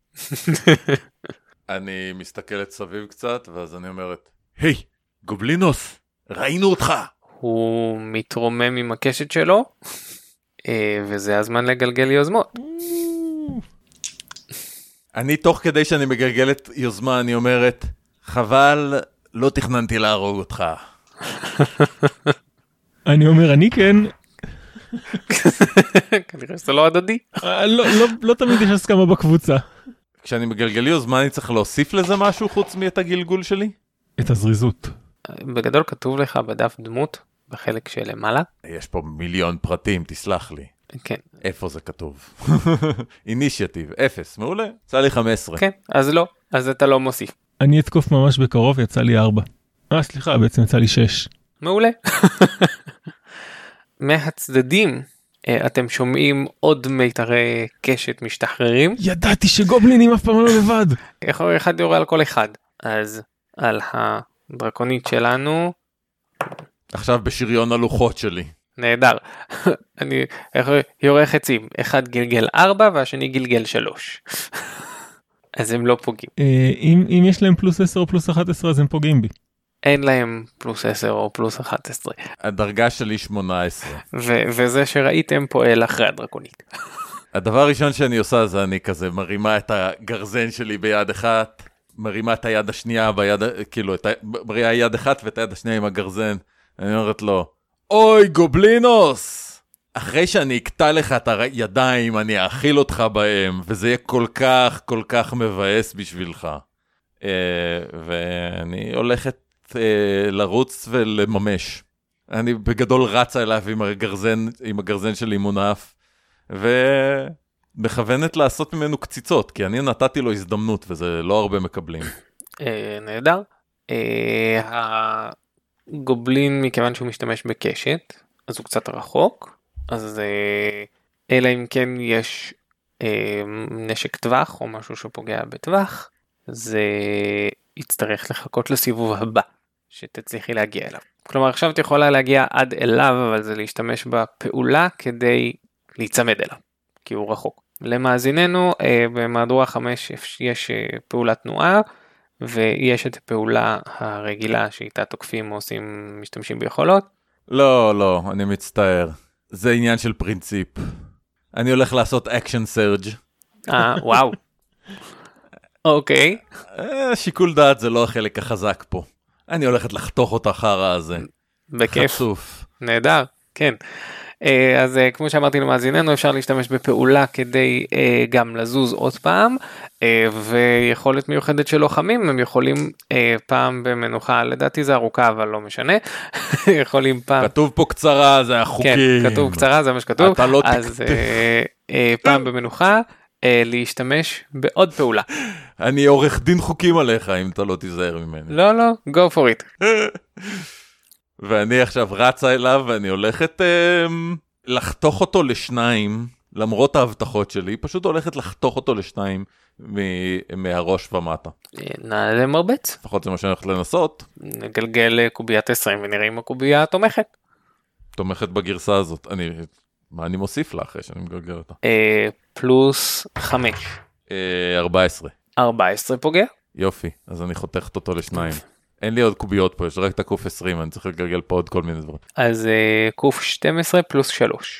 אני מסתכלת סביב קצת, ואז אני אומרת, היי, גובלינוס, ראינו אותך. הוא מתרומם עם הקשת שלו, וזה הזמן לגלגל יוזמות. אני תוך כדי שאני מגלגלת יוזמה, אני אומרת, חבל, לא תכננתי להרוג אותך. אני אומר, אני כן. כנראה שזה לא הדדי. לא תמיד יש הסכמה בקבוצה. כשאני מגלגל יוזמה, אני צריך להוסיף לזה משהו חוץ מאת הגלגול שלי? את הזריזות. בגדול כתוב לך בדף דמות, בחלק שלמעלה. יש פה מיליון פרטים, תסלח לי. כן. איפה זה כתוב? אינישיאטיב, 0, מעולה. יצא לי 15. כן, אז לא, אז אתה לא מוסיף. אני אתקוף ממש בקרוב, יצא לי 4. סליחה, בעצם יצא לי 6. מעולה. מהצדדים, אתם שומעים עוד מיתרי קשת משתחררים. ידעתי שגובלינים אף פעם לא לבד. אחד יורה על כל אחד. אז על הדרקונית שלנו. עכשיו בשריון הלוחות שלי. נהדר. אני יורה חצים. אחד גלגל 4 והשני גלגל 3. אז הם לא פוגעים. אם יש להם פלוס 10 או פלוס 11 אז הם פוגעים בי. אין להם פלוס 10 או פלוס 11. הדרגה שלי 18. וזה שראיתם פועל אחרי הדרקונית. הדבר הראשון שאני עושה זה אני כזה מרימה את הגרזן שלי ביד אחת, מרימה את היד השנייה ביד, כאילו, מרימה יד אחת ואת היד השנייה עם הגרזן. אני אומרת לו, אוי גובלינוס! אחרי שאני אקטע לך את הידיים, אני אאכיל אותך בהם, וזה יהיה כל כך, כל כך מבאס בשבילך. ואני הולכת לרוץ ולממש. אני בגדול רצה אליו עם הגרזן שלי מונף, ומכוונת לעשות ממנו קציצות, כי אני נתתי לו הזדמנות, וזה לא הרבה מקבלים. נהדר. הגובלין, מכיוון שהוא משתמש בקשת, אז הוא קצת רחוק, אז אלא אם כן יש נשק טווח, או משהו שפוגע בטווח, זה יצטרך לחכות לסיבוב הבא, שתצליחי להגיע אליו. כלומר, עכשיו את יכולה להגיע עד אליו, אבל זה להשתמש בפעולה כדי להיצמד אליו, כי הוא רחוק. למאזיננו, במהדורה 5 יש פעולת תנועה, ויש את הפעולה הרגילה שאיתה תוקפים או משתמשים ביכולות. לא, אני מצטער. זה עניין של פרינציפ. אני הולך לעשות אקשן סרג'. וואו. אוקיי. שיקול דעת זה לא החלק החזק פה. אני הולכת לחתוך אותה חרה הזה. בכיף. חצוף. נהדר, כן. אז כמו שאמרתי למאזיננו, אפשר להשתמש בפעולה כדי גם לזוז עוד פעם, ויכולת מיוחדת של לוחמים, הם יכולים פעם במנוחה, לדעתי זה ארוכה אבל לא משנה, יכולים פעם... כתוב פה קצרה, זה החוקים. כן, כתוב קצרה, זה מה שכתוב. אתה לא אז פעם במנוחה, להשתמש בעוד פעולה. אני עורך דין חוקים עליך, אם אתה לא תיזהר ממני. לא, go for it. ואני עכשיו רצה אליו, ואני הולכת לחתוך אותו לשניים, למרות ההבטחות שלי, פשוט הולכת לחתוך אותו לשניים מהראש ומטה. נעלה מרבץ. לפחות זה מה שאני הולכת לנסות. נגלגל קוביית 20 ונראה אם הקובייה תומכת. תומכת בגרסה הזאת. מה אני מוסיף לה אחרי שאני מגלגל אותה? פלוס 5. 14. 14 פוגע? יופי, אז אני חותכת אותו לשניים. אין לי עוד קוביות פה, יש רק את הקוף 20, אני צריך לגלגל פה עוד כל מיני דברים. אז קוף 12 פלוס 3.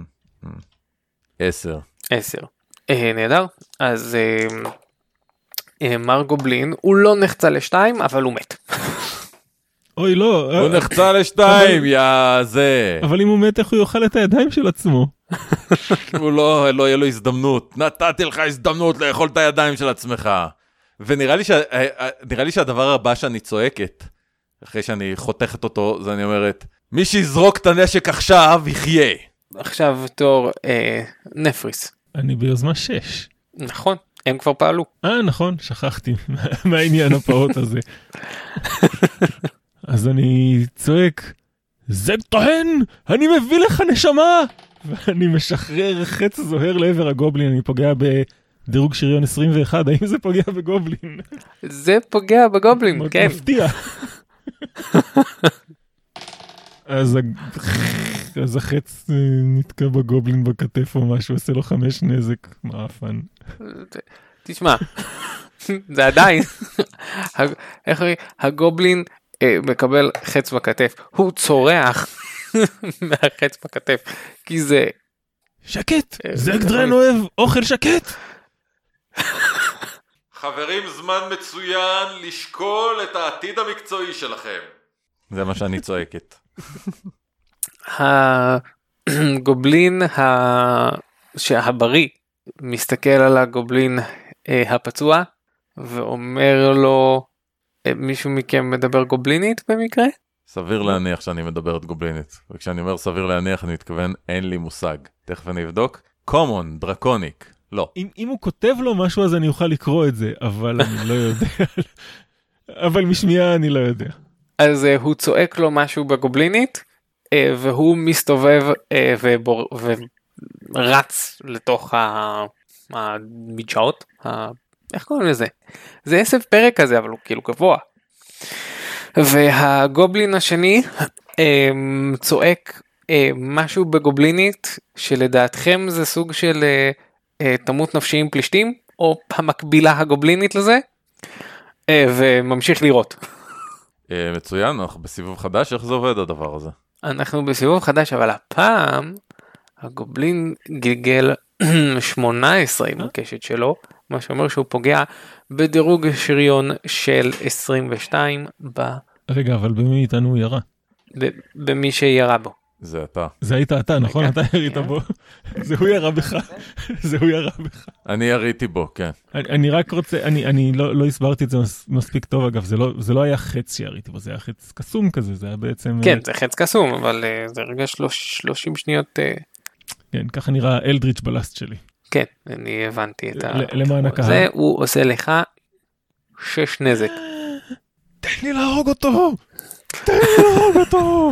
10. 10. נהדר. אז מר גובלין, הוא לא נחצה לשתיים, אבל הוא מת. אוי לא. הוא נחצה לשתיים, יא זה. אבל אם הוא מת, איך הוא יאכל את הידיים של עצמו? הוא לא יהיה לו הזדמנות. נתתי לך הזדמנות לאכול את הידיים של עצמך. ונראה לי שהדבר הבא שאני צועקת, אחרי שאני חותכת אותו, זה אני אומרת, מי שיזרוק את הנשק עכשיו, יחיה. עכשיו תור נפריס. אני ביוזמה 6. נכון, הם כבר פעלו. נכון, שכחתי מהעניין הפעות הזה. אז אני צועק, זה טוען, אני מביא לך נשמה! ואני משחרר חץ זוהר לעבר הגובלין, אני פוגע בדירוג שריון 21, האם זה פוגע בגובלין? זה פוגע בגובלין, כן. מפתיע. אז אז החץ נתקע בגובלין בכתף או משהו, עושה לו 5 נזק, מעפן. תשמע, זה עדיין, איך הגובלין מקבל חץ בכתף, הוא צורח מהחץ בכתף, כי זה... שקט, זגדרן אוהב אוכל שקט. חברים, זמן מצוין לשקול את העתיד המקצועי שלכם. זה מה שאני צועקת. הגובלין שהבריא מסתכל על הגובלין הפצוע ואומר לו, מישהו מכם מדבר גובלינית במקרה? סביר להניח שאני מדברת גובלינית, וכשאני אומר סביר להניח אני מתכוון אין לי מושג. תכף אני אבדוק. קומון, דרקוניק, לא. אם הוא כותב לו משהו אז אני אוכל לקרוא את זה, אבל אני לא יודע. אבל משמיעה אני לא יודע. אז הוא צועק לו משהו בגובלינית, והוא מסתובב ורץ לתוך המדשאות, איך קוראים לזה? זה 10 פרק כזה, אבל הוא כאילו גבוה. והגובלין השני צועק משהו בגובלינית, שלדעתכם זה סוג של תמות נפשי עם פלישתים, או המקבילה הגובלינית לזה, וממשיך לראות. מצוין, אנחנו בסיבוב חדש, איך זה עובד הדבר הזה? אנחנו בסיבוב חדש, אבל הפעם הגובלין גלגל 18 עם הקשת שלו, מה שאומר שהוא פוגע בדירוג שריון של 22 רגע, אבל במי איתנו הוא ירה? במי שירה בו. זה אתה. זה היית אתה, נכון? אתה ירית בו. זה הוא ירה בך. זה הוא ירה בך. אני יריתי בו, כן. אני רק רוצה, אני לא הסברתי את זה מספיק טוב, אגב, זה לא היה חץ שיריתי בו, זה היה חץ קסום כזה, זה היה בעצם... כן, זה חץ קסום, אבל זה רגע 30 שניות... כן, ככה נראה אלדריץ' בלסט שלי. כן, אני הבנתי את למען הקהל. זה הוא עושה לך 6 נזק. תן לי להרוג אותו! תן לי להרוג אותו!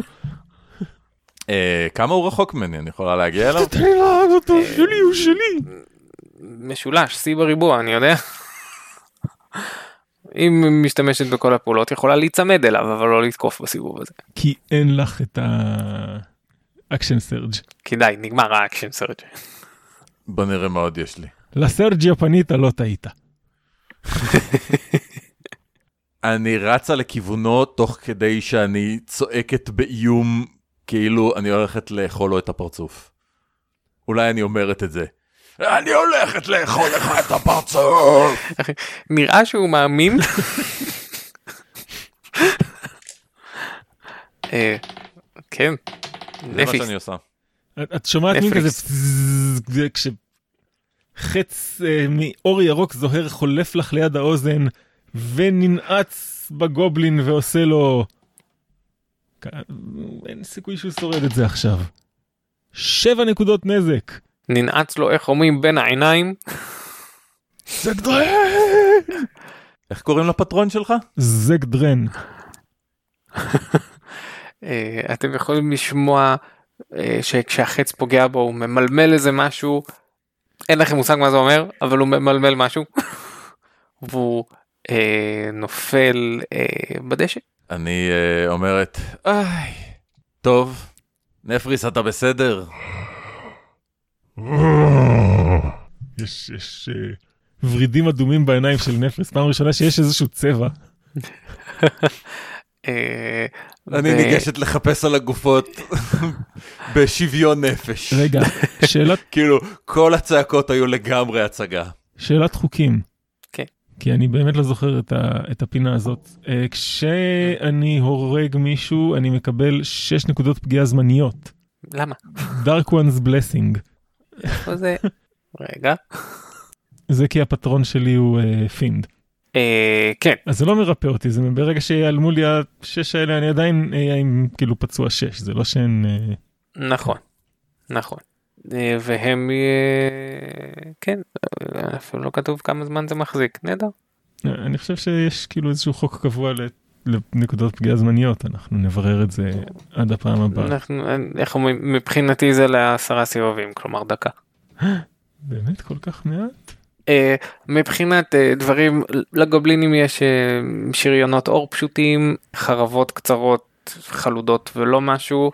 כמה הוא רחוק ממני? אני יכולה להגיע אליו? תן לי להרוג אותו! שלי הוא שלי! משולש, C בריבוע, אני יודע. אם משתמשת בכל הפעולות, יכולה להיצמד אליו, אבל לא לתקוף בסיבוב הזה. כי אין לך את האקשן סרג'. כדאי, נגמר האקשן סרג'. בוא נראה מה עוד יש לי. לסרג'יה פנית לא טעית. אני רצה לכיוונו תוך כדי שאני צועקת באיום, כאילו אני הולכת לאכול לו את הפרצוף. אולי אני אומרת את זה. אני הולכת לאכול לך את הפרצוף. נראה שהוא מאמין. כן. זה מה שאני עושה. את שומעת מין כזה, כשחץ מאור ירוק זוהר חולף לך ליד האוזן, וננעץ בגובלין ועושה לו... אין סיכוי שהוא שורד את זה עכשיו. 7 נקודות נזק. ננעץ לו, איך אומרים, בין העיניים. זגדרן! איך קוראים לפטרון שלך? זגדרן. אתם יכולים לשמוע שכשהחץ פוגע בו הוא ממלמל איזה משהו, אין לכם מושג מה זה אומר, אבל הוא ממלמל משהו, והוא נופל בדשא. אני אומרת, טוב, נפריס אתה בסדר? יש ורידים אדומים בעיניים של נפריס, פעם ראשונה שיש איזשהו צבע. אני ניגשת לחפש על הגופות בשוויון נפש. רגע, שאלת... כאילו, כל הצעקות היו לגמרי הצגה. שאלת חוקים. כן. כי אני באמת לא זוכר את הפינה הזאת. כשאני הורג מישהו, אני מקבל 6 נקודות פגיעה זמניות. למה? Dark One's Blessing. איפה זה? רגע. זה כי הפטרון שלי הוא פינד. כן. אז זה לא מרפא אותי, זה ברגע שיעלמו לי ה6 האלה, אני עדיין עם כאילו פצוע 6, זה לא שהן... נכון, נכון. והם, כן, אפילו לא כתוב כמה זמן זה מחזיק, נהדר. אני חושב שיש כאילו איזשהו חוק קבוע לנקודות פגיעה זמניות, אנחנו נברר את זה עד הפעם הבאה. איך אומרים, מבחינתי זה ל10 סיבובים, כלומר דקה. באמת כל כך מעט? מבחינת דברים, לגובלינים יש שריונות אור פשוטים, חרבות קצרות, חלודות ולא משהו,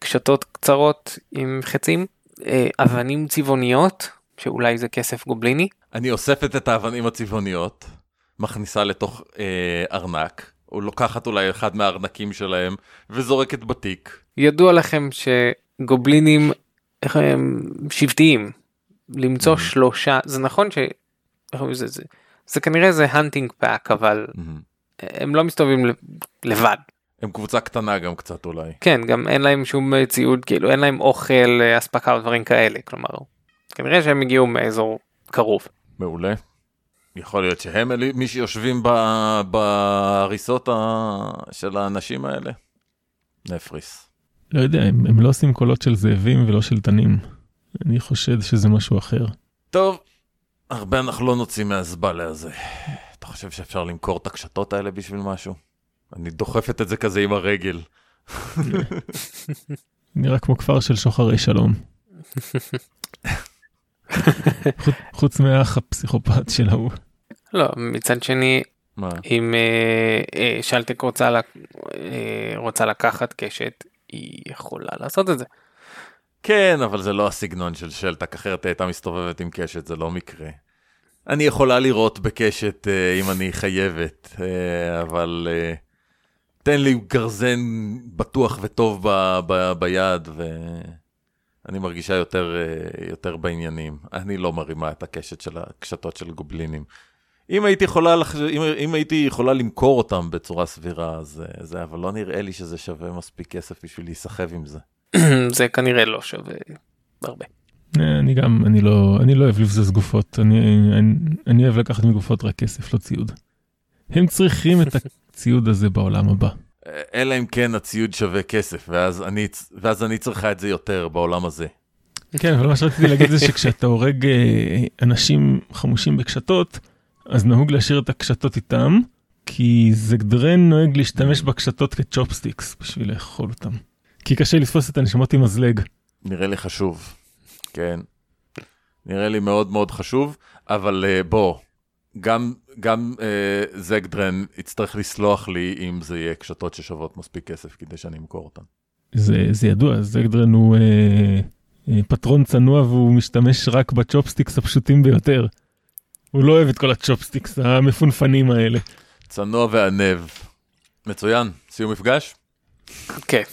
קשתות קצרות עם חצים, אבנים צבעוניות, שאולי זה כסף גובליני. אני אוספת את האבנים הצבעוניות, מכניסה לתוך ארנק, או לוקחת אולי אחד מהארנקים שלהם, וזורקת בתיק. ידוע לכם שגובלינים הם שבטיים, למצוא 3, זה נכון זה כנראה זה hunting pack, אבל הם לא מסתובבים לבד. הם קבוצה קטנה גם קצת אולי. כן, גם אין להם שום ציוד, כאילו אין להם אוכל, אספקה ודברים כאלה, כלומר, כנראה שהם הגיעו מאזור קרוב. מעולה. יכול להיות שהם מי שיושבים בהריסות של האנשים האלה. נפריס. לא יודע, הם לא עושים קולות של זאבים ולא של תנים. אני חושד שזה משהו אחר. טוב, הרבה אנחנו לא נוצאים מהזבלה הזה. אתה חושב שאפשר למכור את הקשתות האלה בשביל משהו? אני דוחפת את זה כזה עם הרגל. נראה כמו כפר של שוחרי שלום. חוץ מהאח הפסיכופת של ההוא. לא, מצד שני, אם שלטק רוצה לקחת קשת, היא יכולה לעשות את זה. כן, אבל זה לא הסגנון של שלטק, אחרת הייתה מסתובבת עם קשת, זה לא מקרה. אני יכולה לראות בקשת אם אני חייבת, אבל תן לי גרזן בטוח וטוב ביד, ואני מרגישה יותר בעניינים. אני לא מרימה את הקשת של הקשתות של גובלינים. אם הייתי יכולה למכור אותם בצורה סבירה, אז זה, אבל לא נראה לי שזה שווה מספיק כסף בשביל להיסחב עם זה. זה כנראה לא שווה הרבה. אני לא אוהב לבזז גופות, אני אוהב לקחת מגופות רק כסף, לא ציוד. הם צריכים את הציוד הזה בעולם הבא. אלא אם כן הציוד שווה כסף, ואז אני צריכה את זה יותר בעולם הזה. כן, אבל מה שרציתי להגיד זה שכשאתה הורג אנשים חמושים בקשתות, אז נהוג להשאיר את הקשתות איתם, כי זגדרן נוהג להשתמש בקשתות כצ'ופסטיקס בשביל לאכול אותם. כי קשה לתפוס את הנשמות עם מזלג. נראה לי חשוב, כן. נראה לי מאוד מאוד חשוב, אבל בוא, גם זגדרן יצטרך לסלוח לי אם זה יהיה קשתות ששוות מספיק כסף כדי שאני אמכור אותן. זה ידוע, זגדרן הוא פטרון צנוע והוא משתמש רק בצ'ופסטיקס הפשוטים ביותר. הוא לא אוהב את כל הצ'ופסטיקס המפונפנים האלה. צנוע וענב. מצוין, סיום מפגש? כן.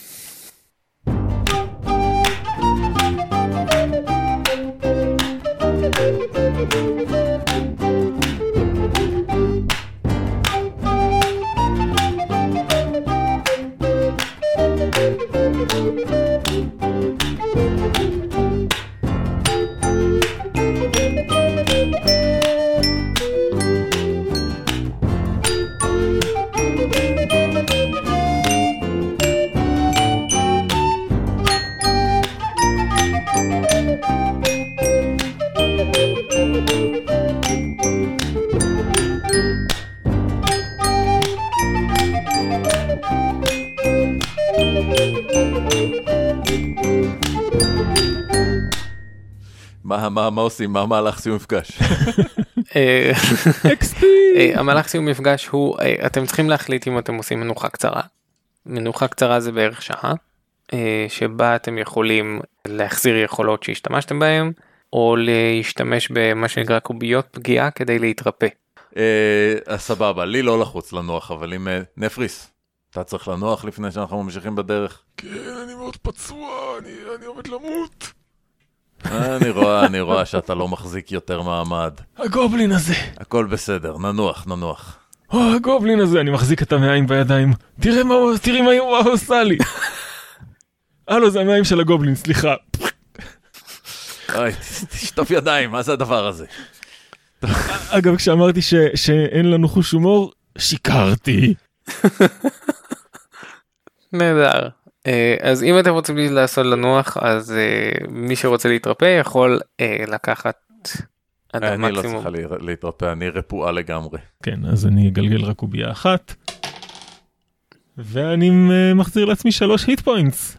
מה עושים? מה המהלך סיום מפגש? המהלך סיום מפגש הוא, אתם צריכים להחליט אם אתם עושים מנוחה קצרה. מנוחה קצרה זה בערך שעה, שבה אתם יכולים להחזיר יכולות שהשתמשתם בהם, או להשתמש במה שנקרא קוביות פגיעה כדי להתרפא. סבבה, לי לא לחוץ לנוח, אבל אם נפריס, אתה צריך לנוח לפני שאנחנו ממשיכים בדרך? כן, אני מאוד פצוע, אני עומד למות. אני רואה שאתה לא מחזיק יותר מעמד. הגובלין הזה. הכל בסדר, ננוח. הגובלין הזה, אני מחזיק את המעיים בידיים. תראי מה הוא עושה לי. הלו, זה המעיים של הגובלין, סליחה. אוי, תשטוף ידיים, מה זה הדבר הזה? אגב, כשאמרתי שאין לנו חוש הומור, שיקרתי. נהדר. אז אם אתם רוצים לעשות לנוח, אז מי שרוצה להתרפא יכול לקחת עד המקסימום. אני לא צריכה להתרפא, אני רפואה לגמרי. כן, אז אני אגלגל רק קוביה אחת, ואני מחזיר לעצמי 3 היט פוינטס.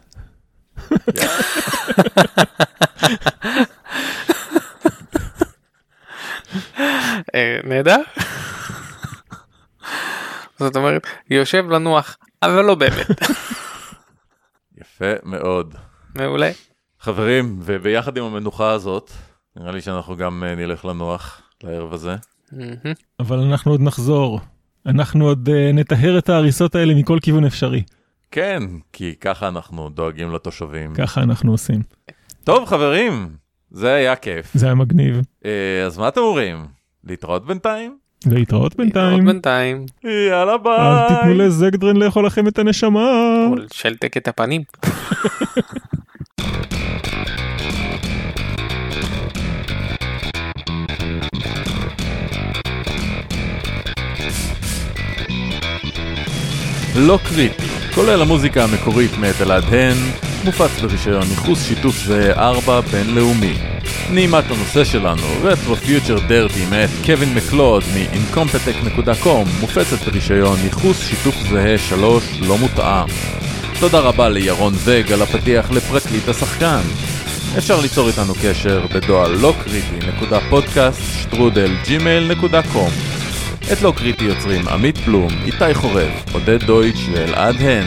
נהדר. זאת אומרת, יושב לנוח, אבל לא באמת. יפה מאוד. מעולה. חברים, וביחד עם המנוחה הזאת, נראה לי שאנחנו גם נלך לנוח לערב הזה. אבל אנחנו עוד נחזור. אנחנו עוד נטהר את ההריסות האלה מכל כיוון אפשרי. כן, כי ככה אנחנו דואגים לתושבים. ככה אנחנו עושים. טוב, חברים, זה היה כיף. זה היה מגניב. אז מה אתם אומרים? להתראות בינתיים? להתראות בינתיים. עוד בינתיים. יאללה ביי. אל תיתנו לזגדרן לאכול לכם את הנשמה. או לשלתק את הפנים. לא קריטי, כולל המוזיקה המקורית מאת אלעד הן, מופץ ברישיון ייחוס שיתוף זה 4 בינלאומי. נעימת הנושא שלנו, רטרו פיוטר דרטי מאת קווין מקלוד מ-incompetech.com, מופצת ברישיון ייחוס שיתוף זהה 3 לא מותאם. תודה רבה לירון זג על הפתיח לפרקליט השחקן. אפשר ליצור איתנו קשר בדואל לא קריטי.podcast@gmail.com. את לא קריטי יוצרים עמית פלום, איתי חורב, עודד דויטש ואלעד הן.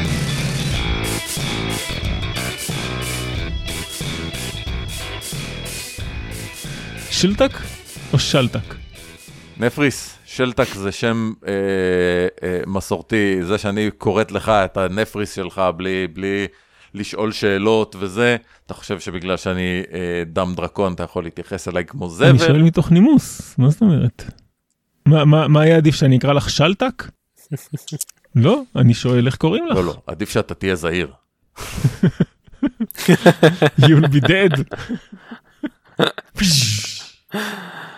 שילטק או שלטק? נפריס, שלטק זה שם מסורתי, זה שאני קוראת לך את הנפריס שלך בלי לשאול שאלות וזה, אתה חושב שבגלל שאני דם דרקון אתה יכול להתייחס אליי כמו זבל? אני שואל מתוך נימוס, מה זאת אומרת? מה היה עדיף שאני אקרא לך שלטק? לא, אני שואל איך קוראים לך. לא, לא, עדיף שאתה תהיה זהיר. You'll be dead.